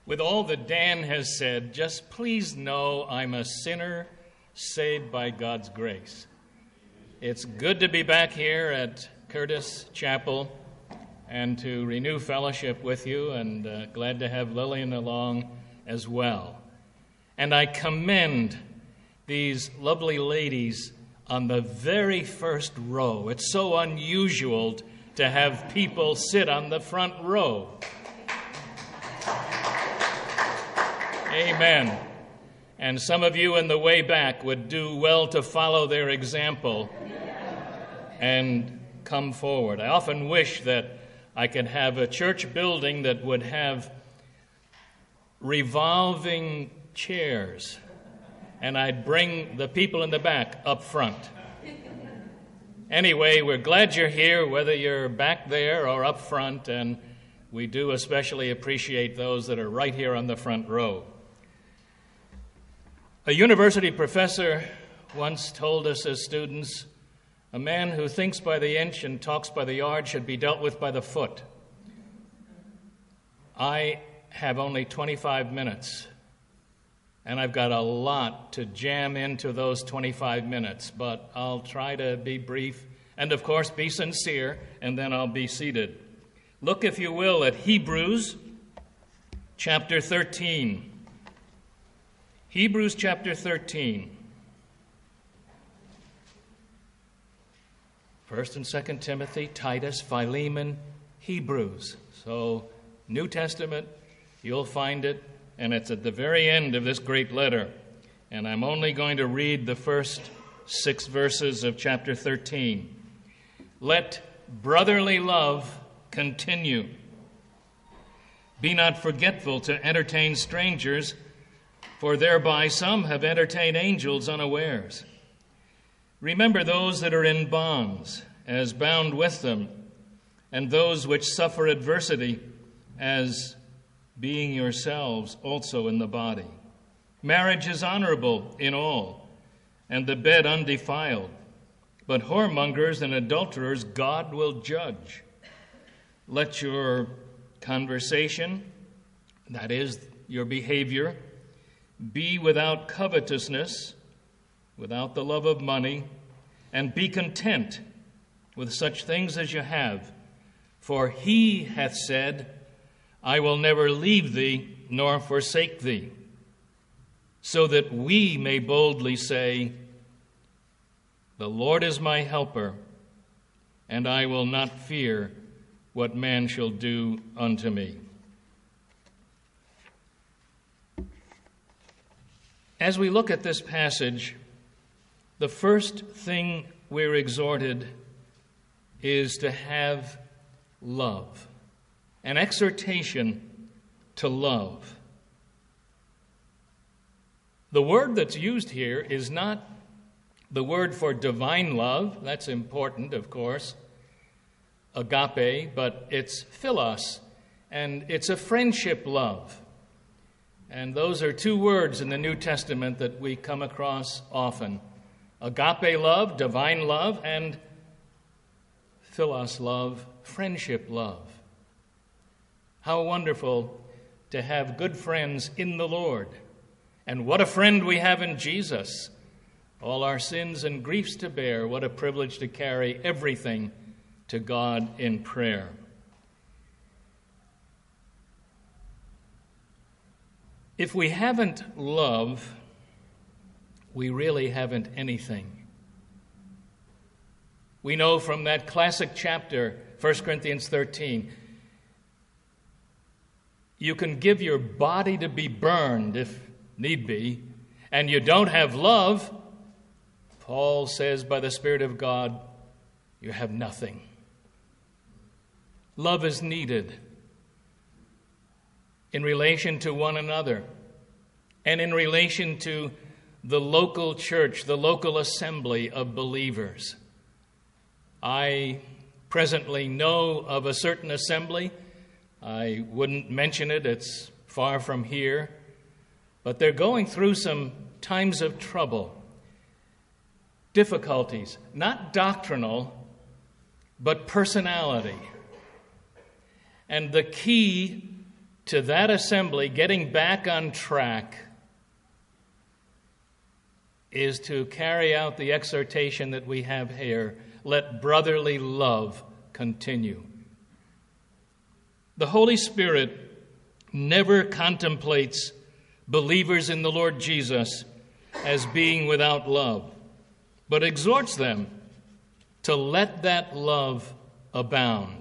With all that Dan has said, just please know I'm a sinner saved by God's grace. It's good to be back here at Curtis Chapel and to renew fellowship with you, and glad to have Lillian along as well. And I commend these lovely ladies on the very first row. It's so unusual to have people sit on the front row. Amen. And some of you in the way back would do well to follow their example and come forward. I often wish that I could have a church building that would have revolving chairs, and I'd bring the people in the back up front. Anyway, we're glad you're here, whether you're back there or up front, and we do especially appreciate those that are right here on the front row. A university professor once told us as students, a man who thinks by the inch and talks by the yard should be dealt with by the foot. I have only 25 minutes, and I've got a lot to jam into those 25 minutes, but I'll try to be brief and, of course, be sincere, and then I'll be seated. Look, if you will, at Hebrews chapter 13. Hebrews chapter 13. 1st and 2nd Timothy, Titus, Philemon, Hebrews. So, New Testament, you'll find it, and it's at the very end of this great letter. And I'm only going to read the first 6 verses of chapter 13. Let brotherly love continue. Be not forgetful to entertain strangers, for thereby some have entertained angels unawares. Remember those that are in bonds, as bound with them, and those which suffer adversity, as being yourselves also in the body. Marriage is honorable in all, and the bed undefiled. But whoremongers and adulterers God will judge. Let your conversation, that is, your behavior, be without covetousness, without the love of money, and be content with such things as you have. For he hath said, I will never leave thee nor forsake thee, so that we may boldly say, the Lord is my helper, and I will not fear what man shall do unto me. As we look at this passage, the first thing we're exhorted is to have love, an exhortation to love. The word that's used here is not the word for divine love. That's important, of course, agape, but it's philos, and it's a friendship love. And those are 2 words in the New Testament that we come across often. Agape love, divine love, and philos love, friendship love. How wonderful to have good friends in the Lord. And what a friend we have in Jesus. All our sins and griefs to bear. What a privilege to carry everything to God in prayer. If we haven't love, we really haven't anything. We know from that classic chapter, 1 Corinthians 13, you can give your body to be burned if need be, and you don't have love, Paul says by the Spirit of God, you have nothing. Love is needed in relation to one another and in relation to the local church, the local assembly of believers. I presently know of a certain assembly. I wouldn't mention it, it's far from here, but they're going through some times of trouble, difficulties, not doctrinal, but personality. And the key to that assembly, getting back on track, is to carry out the exhortation that we have here. Let brotherly love continue. The Holy Spirit never contemplates believers in the Lord Jesus as being without love, but exhorts them to let that love abound.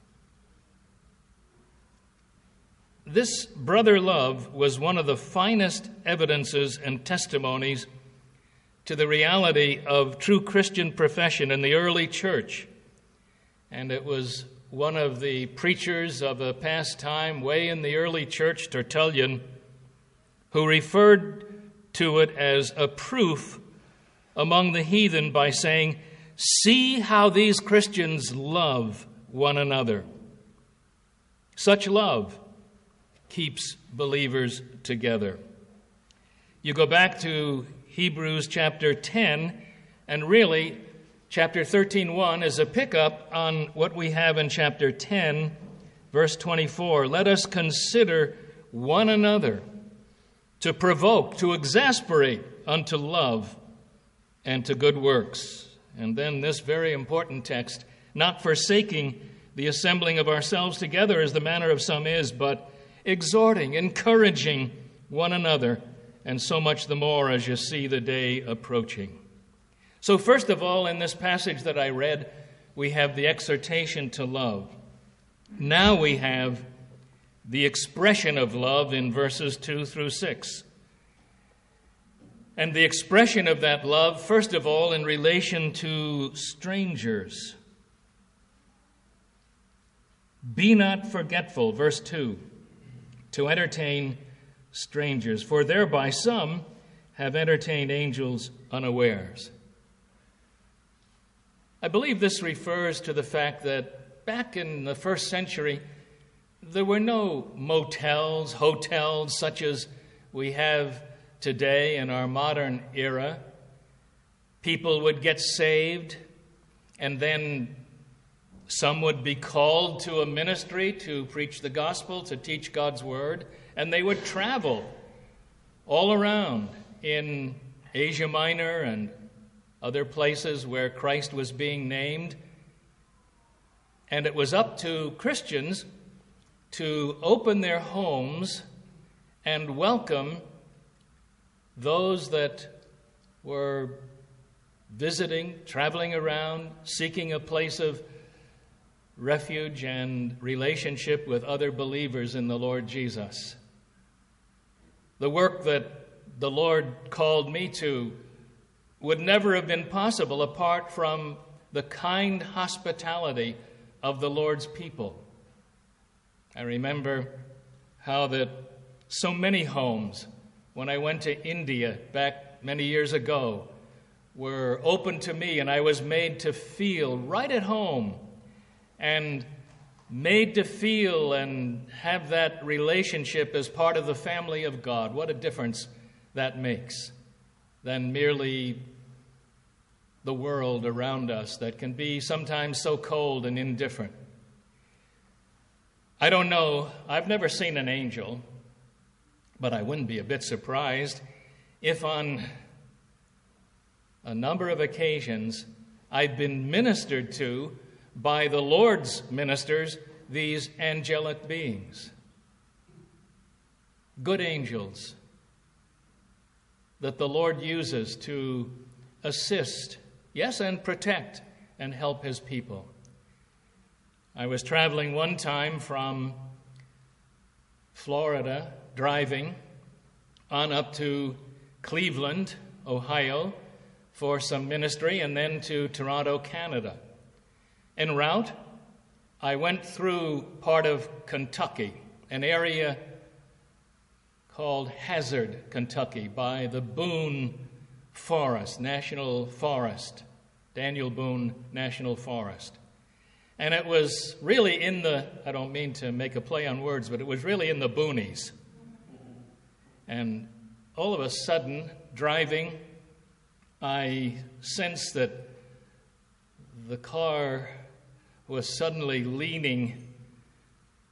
This brother love was one of the finest evidences and testimonies to the reality of true Christian profession in the early church. And it was one of the preachers of a past time, way in the early church, Tertullian, who referred to it as a proof among the heathen by saying, "See how these Christians love one another." Such love keeps believers together. You go back to Hebrews chapter 10, and really, chapter 13:1 is a pickup on what we have in chapter 10, verse 24. Let us consider one another to provoke, to exasperate unto love and to good works. And then this very important text, not forsaking the assembling of ourselves together as the manner of some is, but exhorting, encouraging one another, and so much the more as you see the day approaching. So first of all, in this passage that I read, we have the exhortation to love. Now we have the expression of love in verses 2 through 6. And the expression of that love, first of all, in relation to strangers. Be not forgetful, verse 2, to entertain strangers, for thereby some have entertained angels unawares. I believe this refers to the fact that back in the first century, there were no motels, hotels such as we have today in our modern era. People would get saved, and then some would be called to a ministry to preach the gospel, to teach God's word, and they would travel all around in Asia Minor and other places where Christ was being named. And it was up to Christians to open their homes and welcome those that were visiting, traveling around, seeking a place of refuge and relationship with other believers in the Lord Jesus. The work that the Lord called me to would never have been possible apart from the kind hospitality of the Lord's people. I remember how that so many homes, when I went to India back many years ago, were open to me, and I was made to feel right at home and made to feel and have that relationship as part of the family of God. What a difference that makes than merely the world around us that can be sometimes so cold and indifferent. I don't know, I've never seen an angel, but I wouldn't be a bit surprised if on a number of occasions I've been ministered to by the Lord's ministers, these angelic beings. Good angels that the Lord uses to assist, yes, and protect and help his people. I was traveling one time from Florida, driving on up to Cleveland, Ohio, for some ministry, and then to Toronto, Canada. En route, I went through part of Kentucky, an area called Hazard, Kentucky, by the Boone Forest, National Forest, Daniel Boone National Forest. And it was really in the, I don't mean to make a play on words, but it was really in the boonies. And all of a sudden, driving, I sensed that the car was suddenly leaning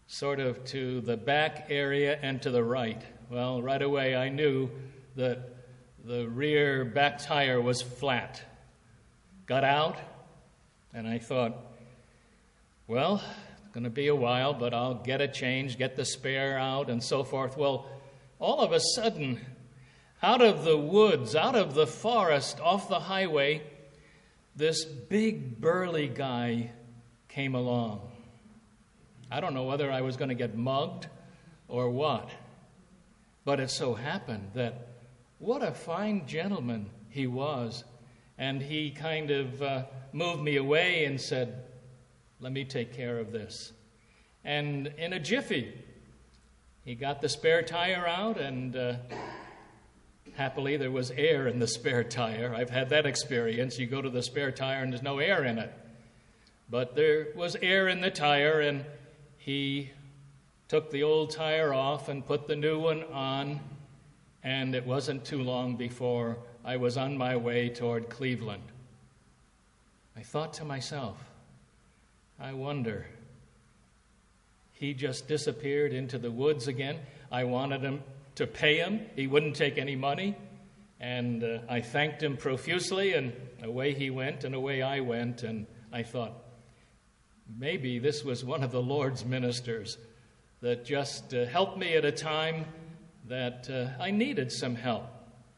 sort of to the back area and to the right. Well, right away I knew that the rear back tire was flat. Got out, and I thought, well, it's going to be a while, but I'll get it changed, get the spare out, and so forth. Well, all of a sudden, out of the woods, out of the forest, off the highway, this big burly guy came along. I don't know whether I was going to get mugged or what, but it so happened that what a fine gentleman he was. And he kind of moved me away and said, let me take care of this. And in a jiffy, he got the spare tire out, and happily there was air in the spare tire. I've had that experience. You go to the spare tire and there's no air in it. But there was air in the tire, and he took the old tire off and put the new one on, and it wasn't too long before I was on my way toward Cleveland. I thought to myself, I wonder, he just disappeared into the woods again. I wanted him to pay him. He wouldn't take any money. And I thanked him profusely, and away he went, and away I went. And I thought, maybe this was one of the Lord's ministers that just helped me at a time that I needed some help.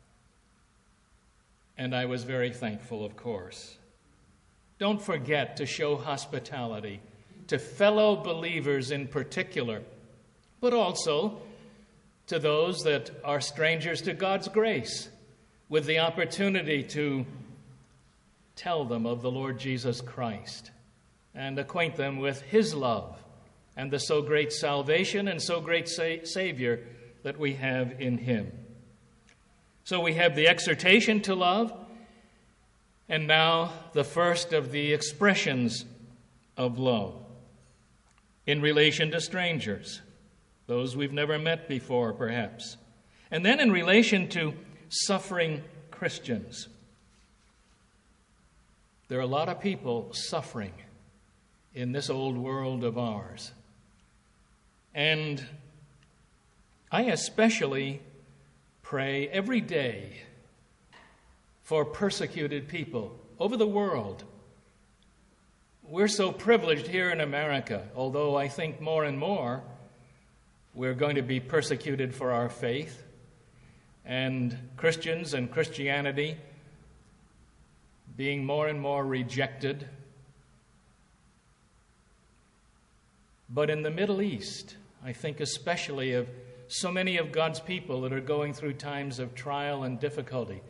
And I was very thankful, of course. Don't forget to show hospitality to fellow believers in particular, but also to those that are strangers to God's grace, with the opportunity to tell them of the Lord Jesus Christ and acquaint them with His love and the so great salvation and so great Savior that we have in Him. So we have the exhortation to love, and now the first of the expressions of love in relation to strangers, those we've never met before, perhaps. And then in relation to suffering Christians. There are a lot of people suffering in this old world of ours. And I especially pray every day for persecuted people over the world. We're so privileged here in America, although I think more and more we're going to be persecuted for our faith, and Christians and Christianity being more and more rejected. But in the Middle East, I think especially of so many of God's people that are going through times of trial and difficulty,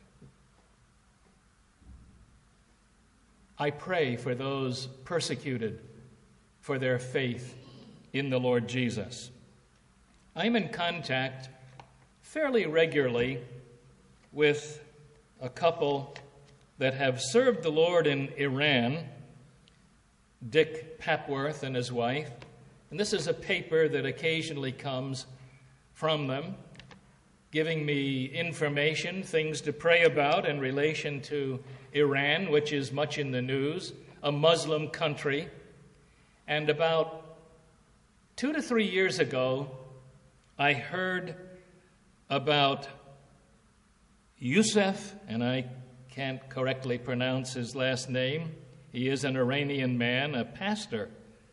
I pray for those persecuted for their faith in the Lord Jesus. I'm in contact fairly regularly with a couple that have served the Lord in Iran, Dick Papworth and his wife. And this is a paper that occasionally comes from them, giving me information, things to pray about in relation to Iran, which is much in the news, a Muslim country. And about 2 to 3 years ago, I heard about Yusuf, and I can't correctly pronounce his last name. He is an Iranian man, a pastor,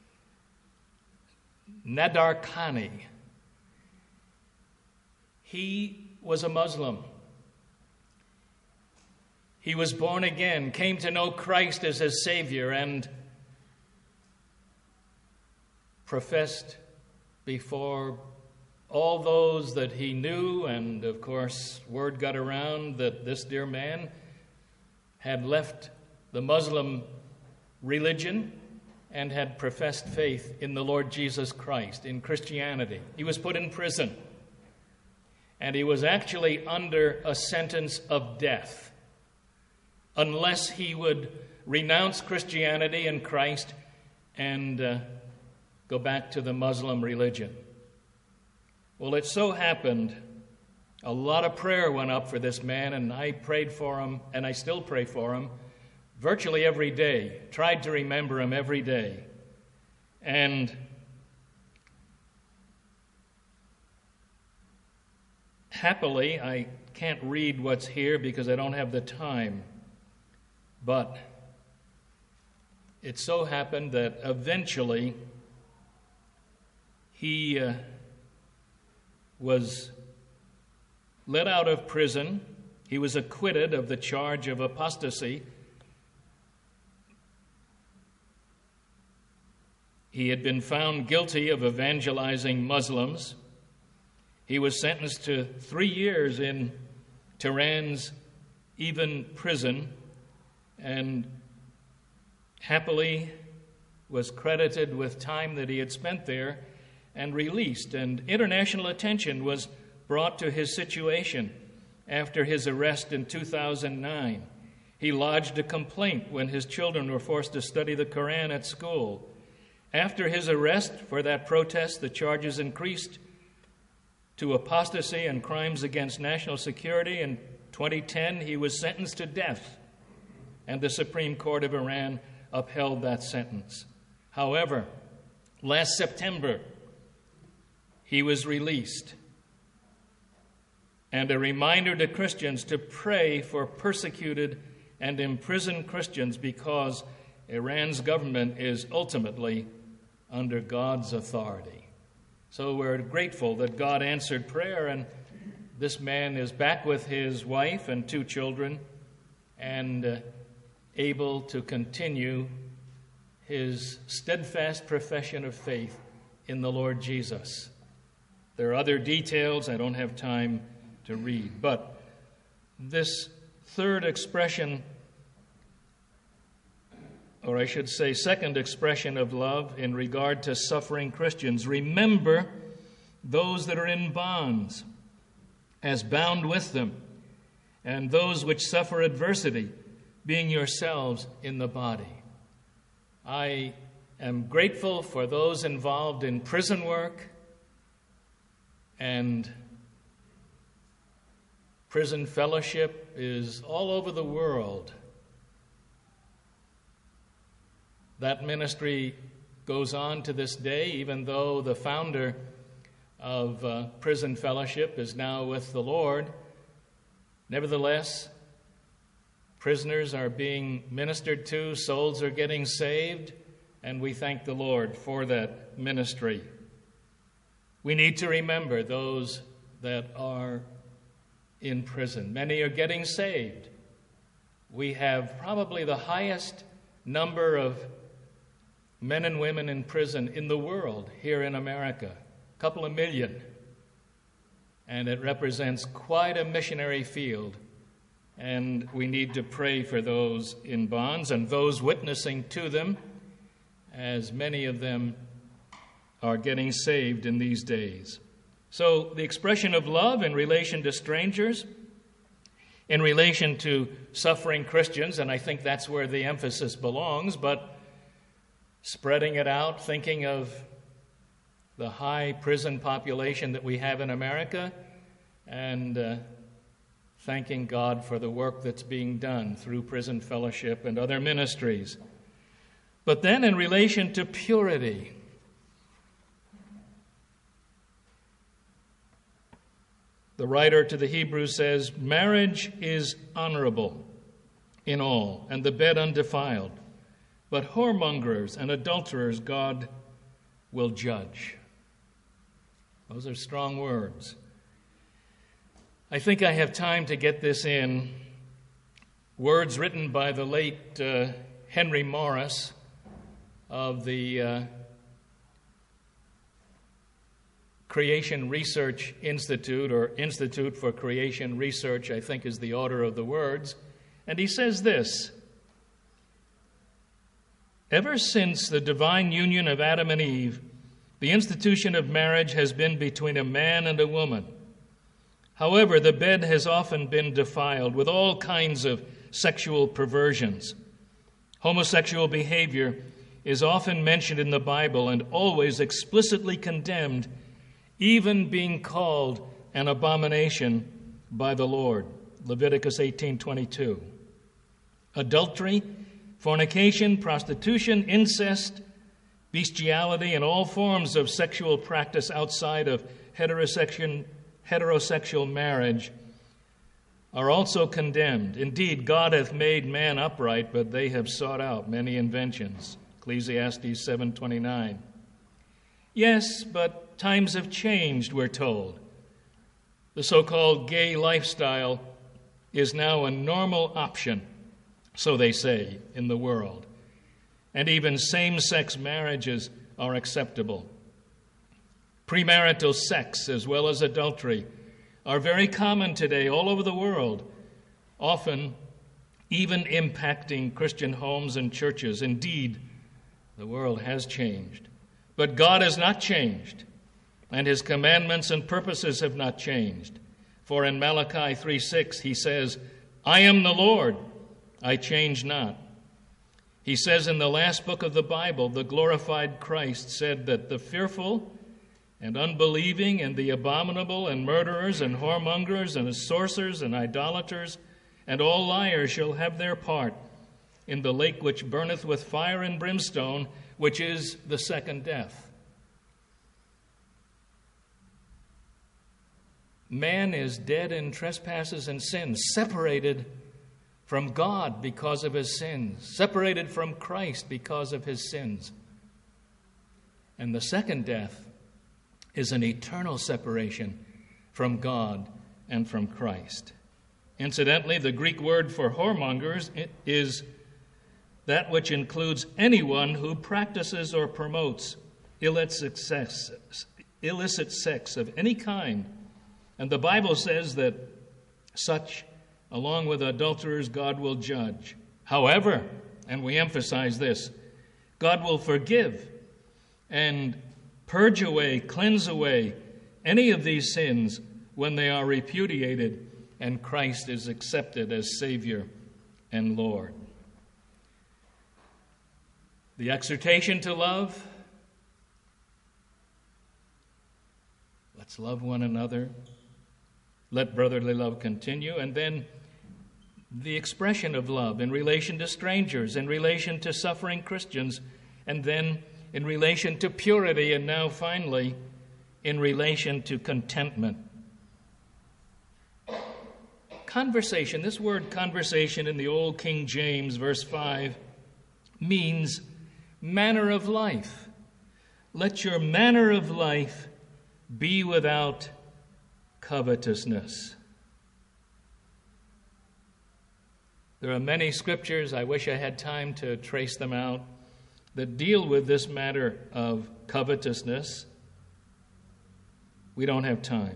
Nadarkhani. He was a Muslim. He was born again, came to know Christ as his Savior, and professed before all those that he knew, and of course, word got around that this dear man had left the Muslim religion and had professed faith in the Lord Jesus Christ, in Christianity. He was put in prison, and he was actually under a sentence of death unless he would renounce Christianity and Christ and go back to the Muslim religion. Well, it so happened, a lot of prayer went up for this man, and I prayed for him, and I still pray for him, virtually every day, tried to remember him every day. And happily, I can't read what's here because I don't have the time, but it so happened that eventually he was let out of prison. He was acquitted of the charge of apostasy. He had been found guilty of evangelizing Muslims. He was sentenced to 3 years in Tehran's Evin prison, and happily was credited with time that he had spent there and released. And international attention was brought to his situation after his arrest in 2009. He lodged a complaint when his children were forced to study the Quran at school. After his arrest for that protest, the charges increased to apostasy and crimes against national security. In 2010, he was sentenced to death, and the Supreme Court of Iran upheld that sentence. However, last September, he was released. And a reminder to Christians to pray for persecuted and imprisoned Christians, because Iran's government is ultimately under God's authority. So we're grateful that God answered prayer, and this man is back with his wife and 2 children and able to continue his steadfast profession of faith in the Lord Jesus. There are other details I don't have time to read, but this third expression, or I should say second expression of love in regard to suffering Christians: remember those that are in bonds as bound with them, and those which suffer adversity, being yourselves in the body. I am grateful for those involved in prison work and prison fellowship is all over the world. That ministry goes on to this day, even though the founder of prison fellowship is now with the Lord. Nevertheless, prisoners are being ministered to, souls are getting saved, and we thank the Lord for that ministry. We need to remember those that are in prison. Many are getting saved. We have probably the highest number of men and women in prison in the world here in America, a couple of million. And it represents quite a missionary field. And we need to pray for those in bonds and those witnessing to them, as many of them are getting saved in these days. So the expression of love in relation to strangers, in relation to suffering Christians, and I think that's where the emphasis belongs, but spreading it out, thinking of the high prison population that we have in America, and thanking God for the work that's being done through prison fellowship and other ministries. But then in relation to purity, the writer to the Hebrews says, marriage is honorable in all, and the bed undefiled. But whoremongers and adulterers God will judge. Those are strong words. I think I have time to get this in. Words written by the late Henry Morris of the Creation Research Institute, or Institute for Creation Research, I think is the order of the words. And he says this: ever since the divine union of Adam and Eve, the institution of marriage has been between a man and a woman. However, the bed has often been defiled with all kinds of sexual perversions. Homosexual behavior is often mentioned in the Bible and always explicitly condemned, even being called an abomination by the Lord. Leviticus 18:22. Adultery, fornication, prostitution, incest, bestiality, and all forms of sexual practice outside of heterosexual heterosexual marriage are also condemned. Indeed, God hath made man upright, but they have sought out many inventions. Ecclesiastes 7:29. Yes, but times have changed, we're told. The so-called gay lifestyle is now a normal option, so they say, in the world. And even same-sex marriages are acceptable. Premarital sex, as well as adultery, are very common today all over the world, often even impacting Christian homes and churches. Indeed, the world has changed. But God has not changed, and his commandments and purposes have not changed. For in Malachi 3:6 he says, I am the Lord, I change not. He says in the last book of the Bible, the glorified Christ said that the fearful and unbelieving and the abominable and murderers and whoremongers and sorcerers and idolaters and all liars shall have their part in the lake which burneth with fire and brimstone, which is the second death. Man is dead in trespasses and sins, separated from God because of his sins, separated from Christ because of his sins. And the second death is an eternal separation from God and from Christ. Incidentally, the Greek word for whoremongers is that which includes anyone who practices or promotes illicit sex of any kind. And the Bible says that such, along with adulterers, God will judge. However, and we emphasize this, God will forgive and purge away, cleanse away any of these sins when they are repudiated and Christ is accepted as Savior and Lord. The exhortation to love, let's love one another. Let brotherly love continue. And then the expression of love in relation to strangers, in relation to suffering Christians, and then in relation to purity, and now finally in relation to contentment. Conversation, this word conversation in the Old King James, verse 5, means manner of life. Let your manner of life be without covetousness. There are many scriptures, I wish I had time to trace them out, that deal with this matter of covetousness. We don't have time.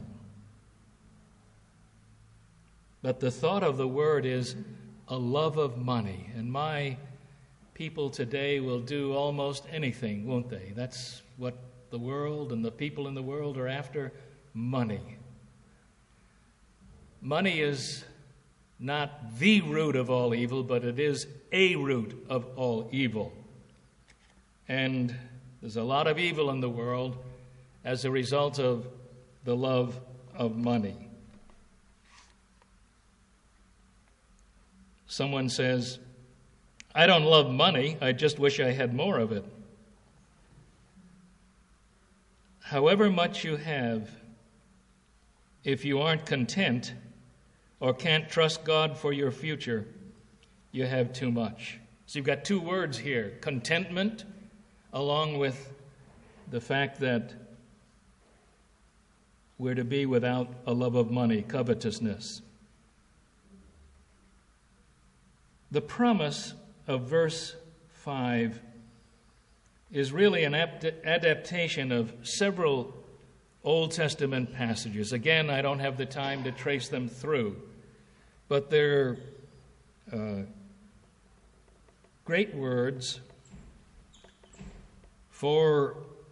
But the thought of the word is a love of money. And my people today will do almost anything, won't they? That's what the world and the people in the world are after, money. Money is not the root of all evil, but it is a root of all evil. And there's a lot of evil in the world as a result of the love of money. Someone says, I don't love money, I just wish I had more of it. However much you have, if you aren't content or can't trust God for your future, you have too much. So you've got two words here, contentment, along with the fact that we're to be without a love of money, covetousness. The promise of verse 5 is really an adaptation of several Old Testament passages. Again, I don't have the time to trace them through, but they're great words for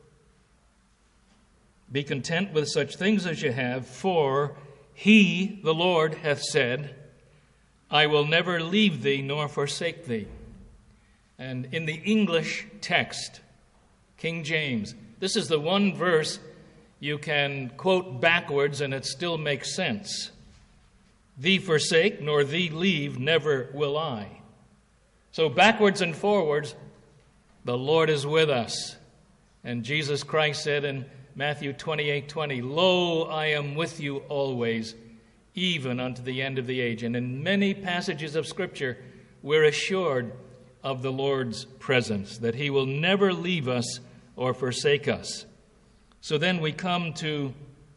be content with such things as you have, for he, the Lord, hath said, I will never leave thee nor forsake thee. And in the English text, King James, this is the one verse you can quote backwards and it still makes sense. Thee forsake, nor thee leave, never will I. So backwards and forwards, the Lord is with us. And Jesus Christ said in Matthew 28:20, "Lo, I am with you always, even unto the end of the age." And in many passages of Scripture, we're assured of the Lord's presence, that he will never leave us or forsake us. So then we come to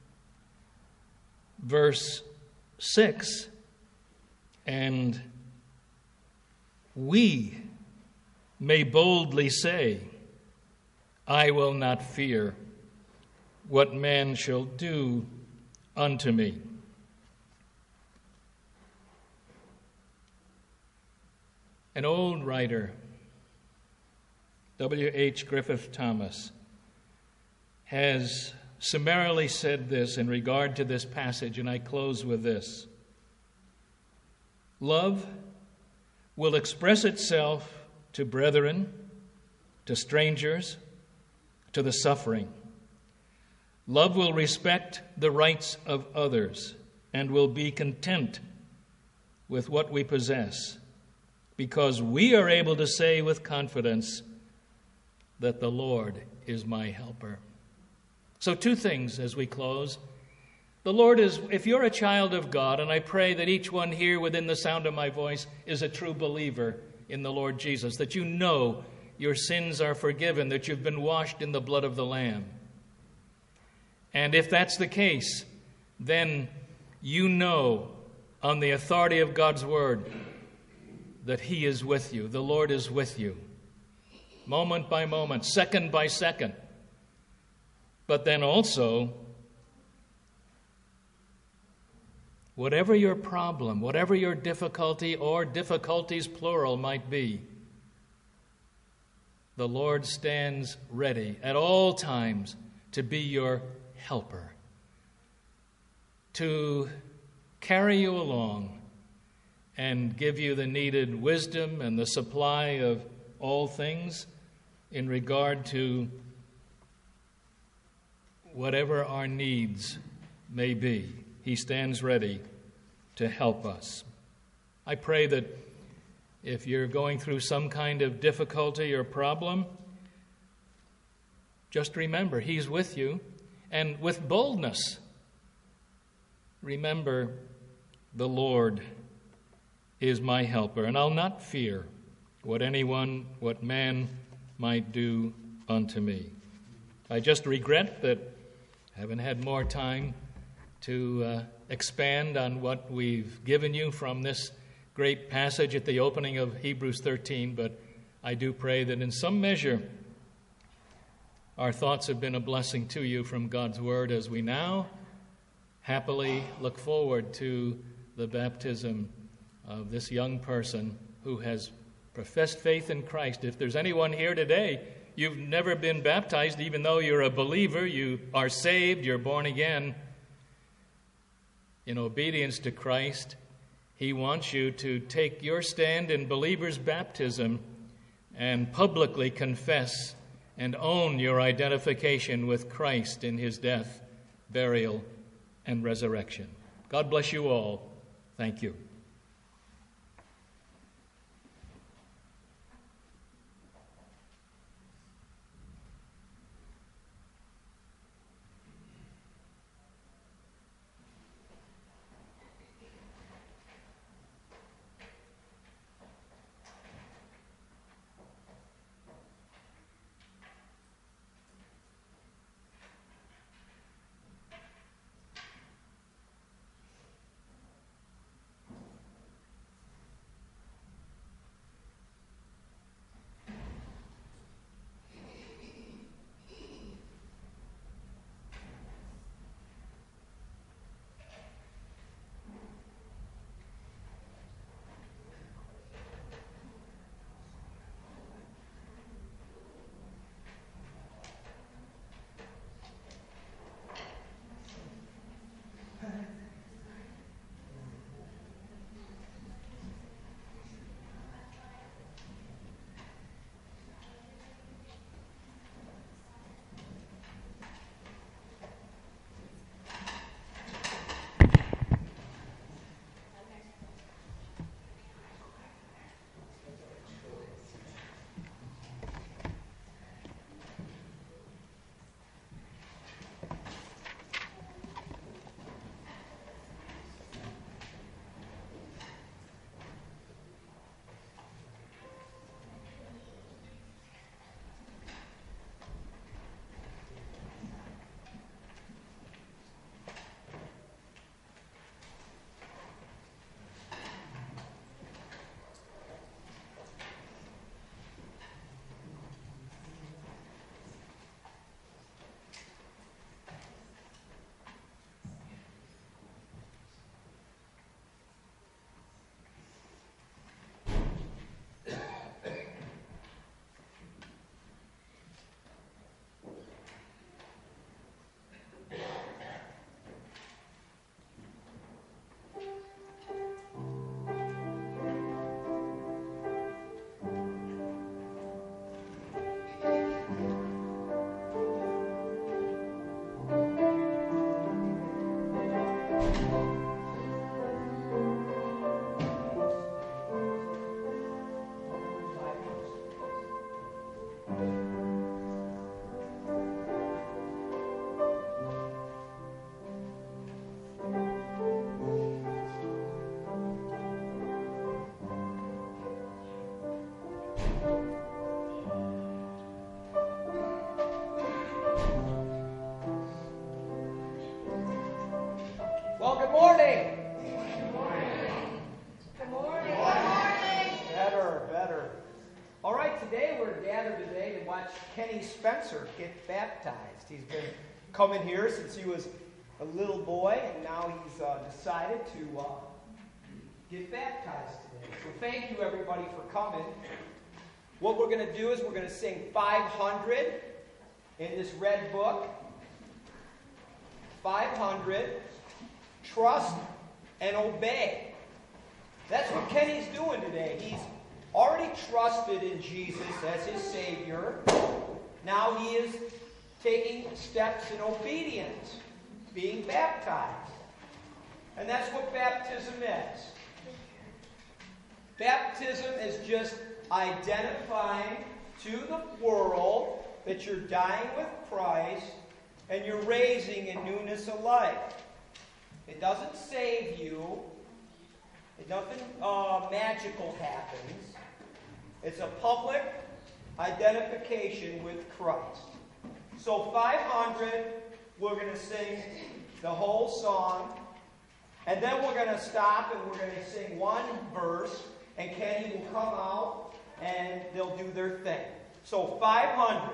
verse 6, and we may boldly say, "I will not fear what man shall do unto me." An old writer, W.H. Griffith Thomas, has summarily said this in regard to this passage, and I close with this. Love will express itself to brethren, to strangers, to the suffering. Love will respect the rights of others and will be content with what we possess, because we are able to say with confidence that the Lord is my helper. So 2 things as we close. The Lord is, if you're a child of God, and I pray that each one here within the sound of my voice is a true believer in the Lord Jesus, that you know your sins are forgiven, that you've been washed in the blood of the Lamb. And if that's the case, then you know on the authority of God's word that he is with you. The Lord is with you, moment by moment, second by second. But then also, whatever your problem, whatever your difficulty or difficulties plural might be, the Lord stands ready at all times to be your helper, to carry you along and give you the needed wisdom and the supply of all things in regard to whatever our needs may be. He stands ready to help us. I pray that if you're going through some kind of difficulty or problem, just remember he's with you, and with boldness, remember the Lord is my helper, and I'll not fear what man might do unto me. I just regret that I haven't had more time to expand on what we've given you from this great passage at the opening of Hebrews 13, but I do pray that in some measure our thoughts have been a blessing to you from God's word as we now happily look forward to the baptism of this young person who has professed faith in Christ. If there's anyone here today, you've never been baptized, even though you're a believer, you are saved, you're born again in obedience to Christ, he wants you to take your stand in believer's baptism and publicly confess and own your identification with Christ in his death, burial, and resurrection. God bless you all. Thank you. Well, good morning. Good morning. Better. All right, today we're gathered today to watch Kenny Spencer get baptized. He's been coming here since he was a little boy, and now he's decided to get baptized today. So thank you, everybody, for coming. What we're going to do is we're going to sing 500 in this red book. 500. Trust and obey. That's what Kenny's doing today. He's already trusted in Jesus as his Savior. Now he is taking steps in obedience, being baptized. And that's what baptism is. Baptism is just identifying to the world that you're dying with Christ and you're raising in newness of life. It doesn't save you. Nothing magical happens. It's a public identification with Christ. So 500, we're going to sing the whole song. And then we're going to stop and we're going to sing one verse. And Kenny will come out and they'll do their thing. So 500.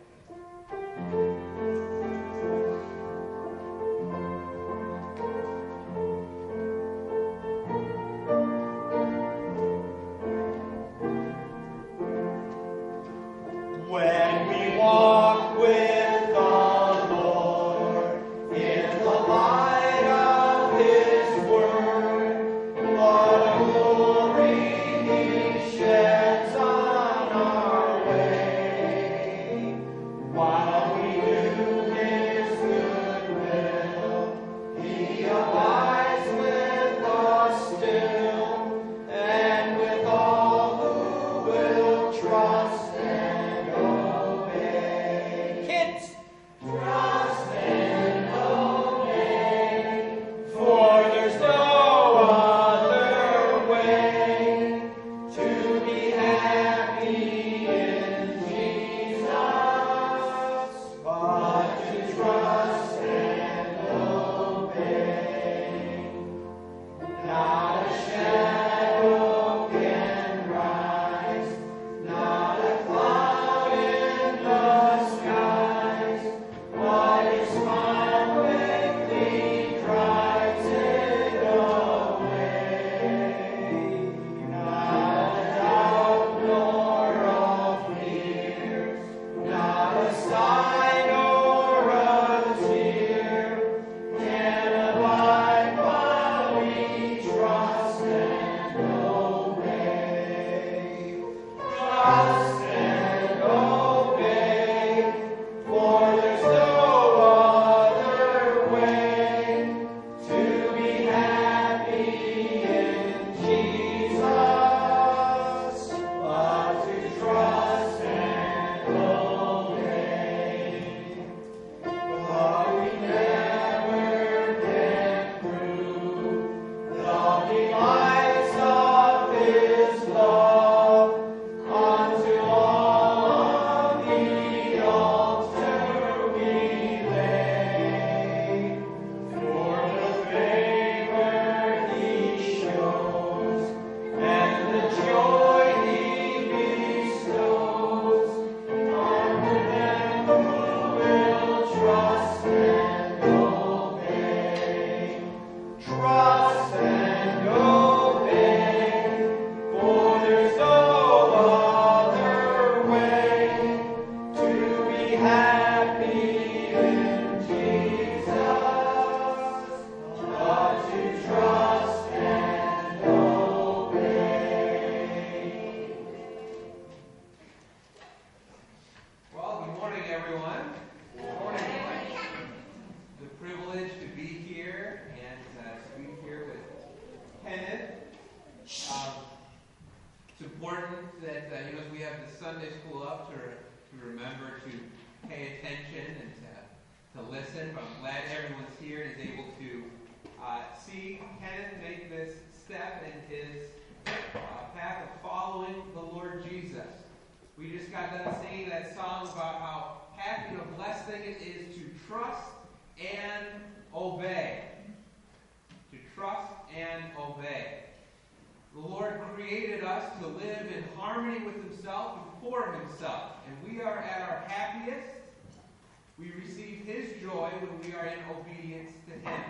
When we walk with the Lord in the light of His Word, what a glory He sheds on our way. glad everyone's here and is able to see Kenneth make this step in his path of following the Lord Jesus. We just got done singing that song about how happy and a blessed thing it is to trust and obey. To trust and obey. The Lord created us to live in harmony with Himself and for Himself. And we are at our happiest. We receive His joy when we are in obedience to Him.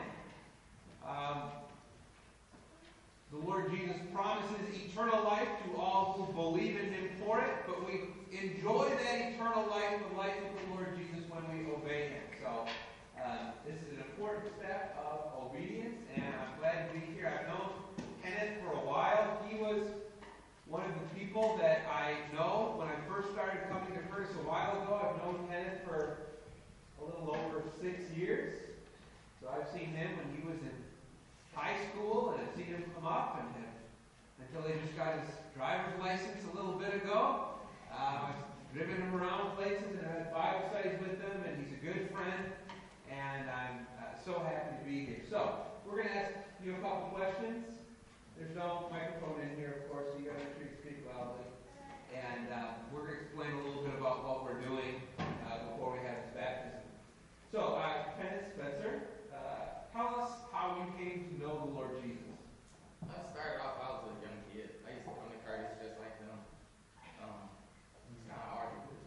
The Lord Jesus promises eternal life to all who believe in Him for it, but we enjoy that eternal life, the life of the Lord Jesus, when we obey Him. So this is an important step of obedience, and I'm glad to be here. I've known Kenneth for a while. He was one of the people that I know when I first started coming to Curtis a while ago. I've known Kenneth for a little over 6 years. So I've seen him when he was in high school, and I've seen him come up until he just got his driver's license a little bit ago. I've driven him around places and had Bible studies with him, and he's a good friend, and I'm so happy to be here. So we're going to ask you a couple questions. There's no microphone in here, of course, so you got to make sure you speak loudly. And we're going to explain a little bit about what we're doing before we have this baptism. So, Kenneth Spencer, tell us how you came to know the Lord Jesus. I started off, I was a young kid. I used to come to Curtis just like them. It's kind of hard to do.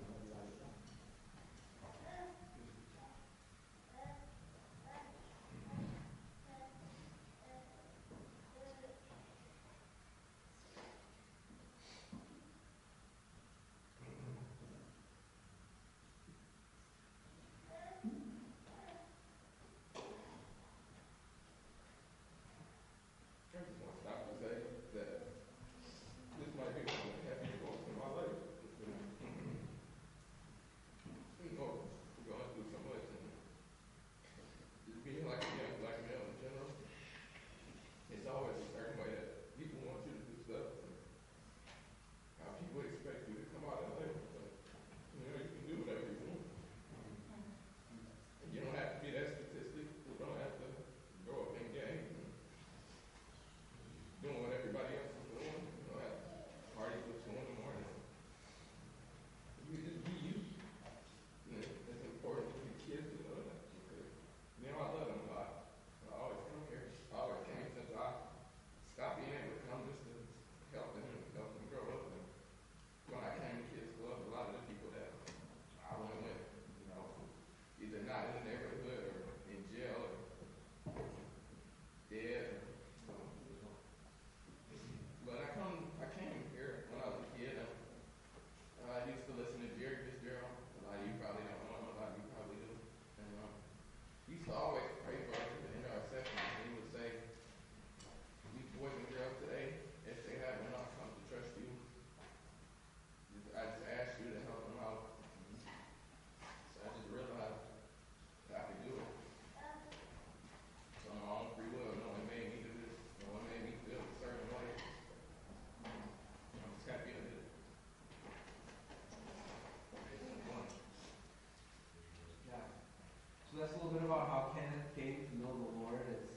So that's a little bit about how Kenneth came to know the Lord. It's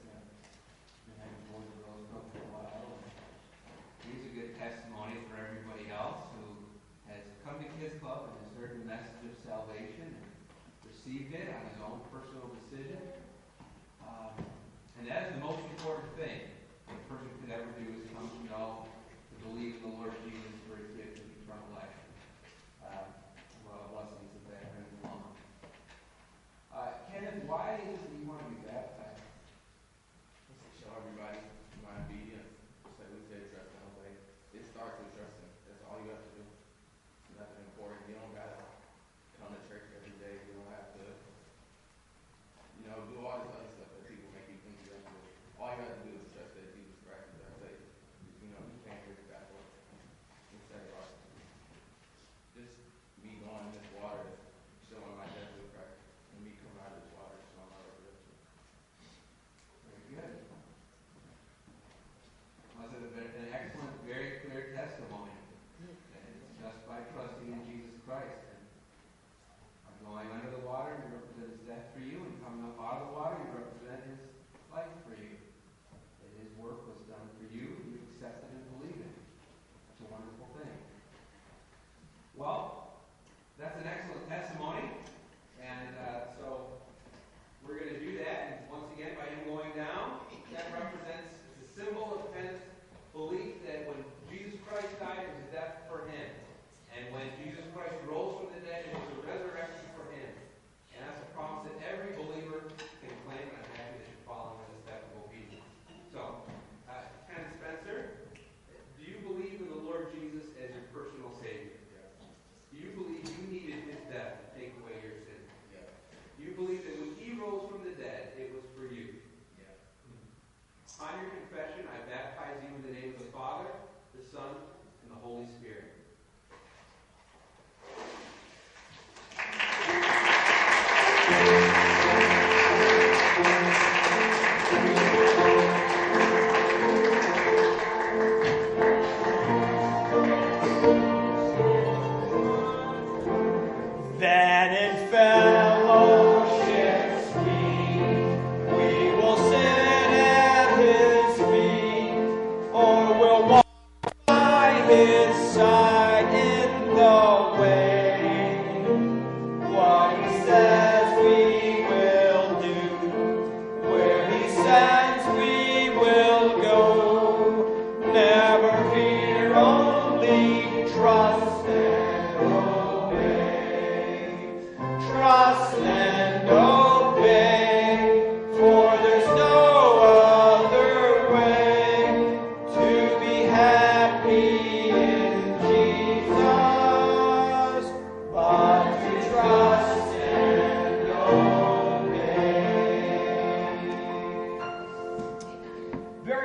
been having Boys and Girls Club for a while. He's a good testimony for everybody else who has come to Kids Club and has heard the message of salvation and received it on his own personal decision. And that is the most important thing a person could ever do, is come to know, to believe in the Lord Jesus for his gift of eternal life. Well, blessings of that brings along. Kenneth, why is it that you want to be baptized? Just to show everybody my obedience. Just like we said, trust and obey. It starts with trusting. That's all you have to do. It's nothing important. You don't got to come to church every day. You don't have to, do all this other stuff that people make you think you have to do. All you have to do is trust that Jesus Christ is our Savior. You can't fix that for it.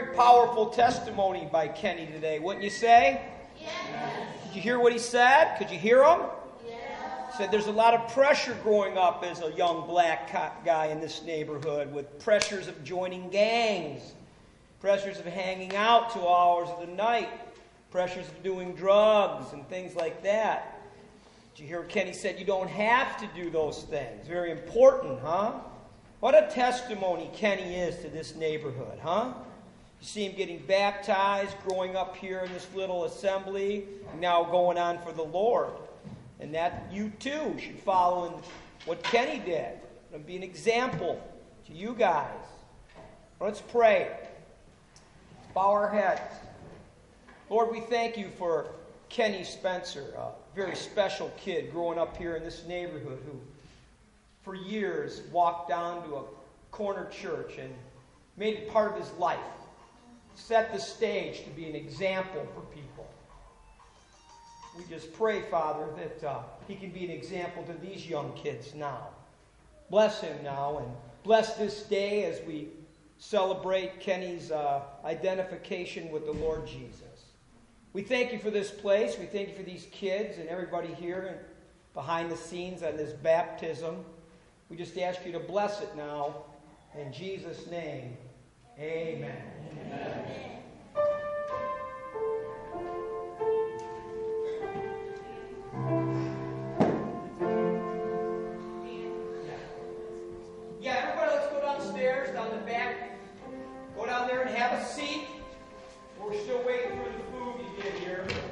very powerful testimony by Kenny today, wouldn't you say? Yes. Did you hear what he said? Could you hear him? Yes. He said there's a lot of pressure growing up as a young black guy in this neighborhood, with pressures of joining gangs, pressures of hanging out 2 hours of the night, pressures of doing drugs and things like that. Did you hear what Kenny said? You don't have to do those things. Very important, huh? What a testimony Kenny is to this neighborhood, huh? You see him getting baptized, growing up here in this little assembly, and now going on for the Lord. And that you too should follow in what Kenny did and be an example to you guys. Let's pray. Let's bow our heads. Lord, we thank you for Kenny Spencer, a very special kid growing up here in this neighborhood who for years walked down to a corner church and made it part of his life. Set the stage to be an example for people. We just pray, Father, that he can be an example to these young kids now. Bless him now, and bless this day as we celebrate Kenny's identification with the Lord Jesus. We thank you for this place. We thank you for these kids and everybody here and behind the scenes on this baptism. We just ask you to bless it now. In Jesus' name, amen. Amen. Yeah, everybody, let's go downstairs, down the back. Go down there and have a seat. We're still waiting for the food to get here.